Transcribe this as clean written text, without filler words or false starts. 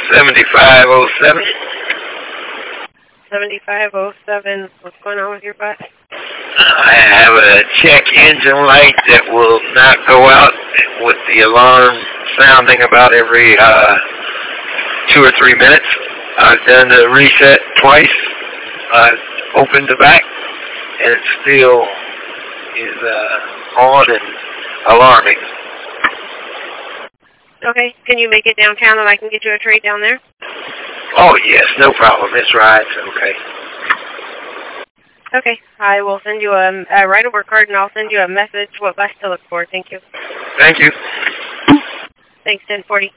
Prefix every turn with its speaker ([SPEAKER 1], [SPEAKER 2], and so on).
[SPEAKER 1] 7507.
[SPEAKER 2] 7507. What's going on with your bus?
[SPEAKER 1] I have a check engine light that will not go out with the alarm sounding about every 2 or 3 minutes. I've done the reset twice. I've opened the back, and it still is on and alarming.
[SPEAKER 2] Okay, can you make it downtown and I can get you a trade down there?
[SPEAKER 1] Oh, yes, no problem. This ride's okay.
[SPEAKER 2] Okay, I will send you a write-over card and I'll send you a message what bus to look for. Thank you.
[SPEAKER 1] Thank you.
[SPEAKER 2] Thanks, 1040.